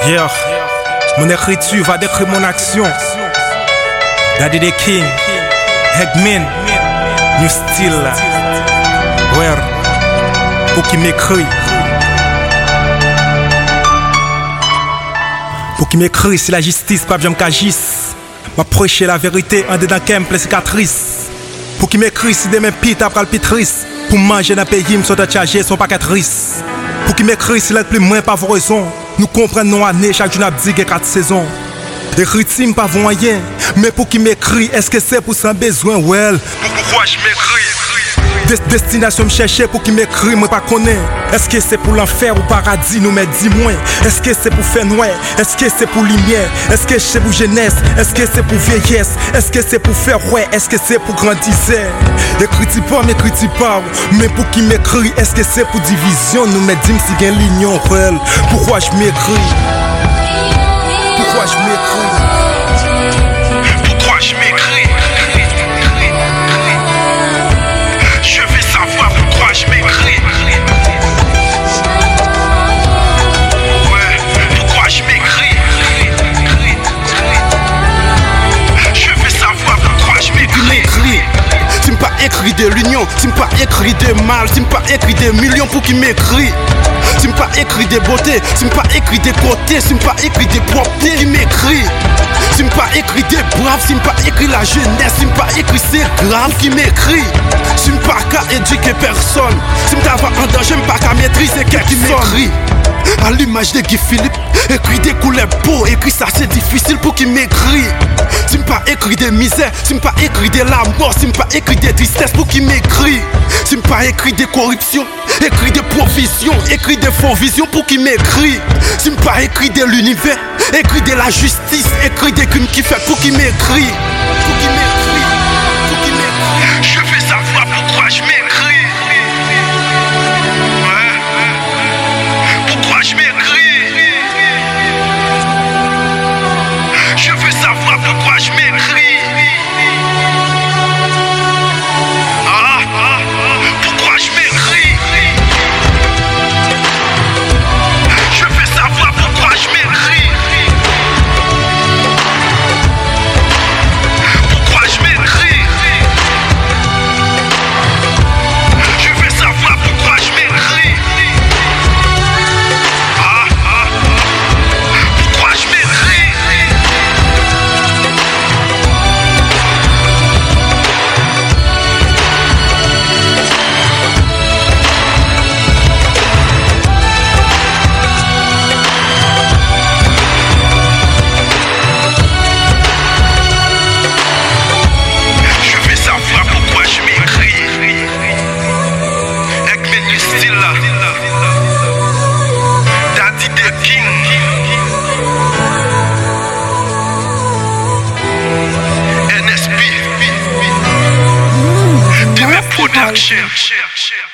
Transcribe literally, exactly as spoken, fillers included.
Yeah. Mon écriture va décrire mon action. Daddy the King, Eggman, New Style. Ouais, pour qui m'écrit. Pour qui m'écrit, c'est la justice, pas bien qu'agisse. M'approcher la vérité en dedans qu'un plein cicatrice. Pour qui m'écrit, si demain pit après le pitrice. Pour manger dans le pays, me sont chargés, son paquet triste. Pour qui m'écrit, si l'être plus moins pas vos raisons. Nous comprenons nos années, chaque jour n'a dit qu'il y a quatre saisons. Écrit pas moyen, mais pour qui m'écrit, est-ce que c'est pour sans besoin? Well, pourquoi je m'écris? Des destination me chercher pour qui m'écrit, moi pas connais. Est-ce que c'est pour l'enfer ou paradis, nous met dis moins. Est-ce que c'est pour faire noir? Est-ce que c'est pour lumière? Est-ce que c'est pour jeunesse? Est-ce que c'est pour vieillesse? Est-ce que c'est pour faire ouais? Est-ce que c'est pour grandir? Écrit pas, m'écrit pas, mais pour qui m'écrit, est-ce que c'est pour division? Nous met dis si gain l'union, well, pourquoi je m'écris? Pourquoi je m'écris? Pourquoi je m'écris? Je veux savoir pourquoi je m'écris. Ouais, pourquoi je m'écris? Je veux savoir pourquoi je m'écris. Tu m'as pas écrit de l'union, tu m'as pas écrit de mal, tu m'as pas écrit de millions pour qui m'écrit. Tu m'as pas écrit de beauté, tu m'as pas écrit de côté, tu m'as pas écrit de propreté qui m'écrit. Tu m'as pas écrit de brave, tu m'as pas écrit la jeunesse, tu m'as pas écrit c'est grave qui m'écrit. Tu m'as pas qu'à éduquer personne, tu m'as pas en danger, m'pas qu'à maîtriser quelqu'un qui m'écrit. À l'image de Guy Philippe, écrit des couleurs beaux, écrit ça c'est difficile pour qui m'écrit. Tu m'as pas écrit de misère, tu m'as pas écrit de la mort, tu m'as pas écrit de tristesse pour qui m'écrit. Tu m'as pas écrit de corruption, écrit de provision, écrit de faux visions pour qui m'écrit. Tu m'as pas écrit de l'univers, écrit de la justice, écrit de crimes qui fait pour qui m'écrit. Pour qui m'écrit, pour qui m'écrit. Je veux savoir pourquoi je m'écris. Ouais. Pourquoi je m'écris. Je veux savoir pourquoi je m'écris. Ah, ah, pourquoi je m'écris. Je veux savoir pourquoi je m'écris. Pourquoi je m'écris. Je veux savoir pourquoi je m'écris. Ah, ah, pourquoi je m'écris. Je veux savoir pourquoi je m'écris. Eggman New Style, Daddy the King, N S P, Deme Production.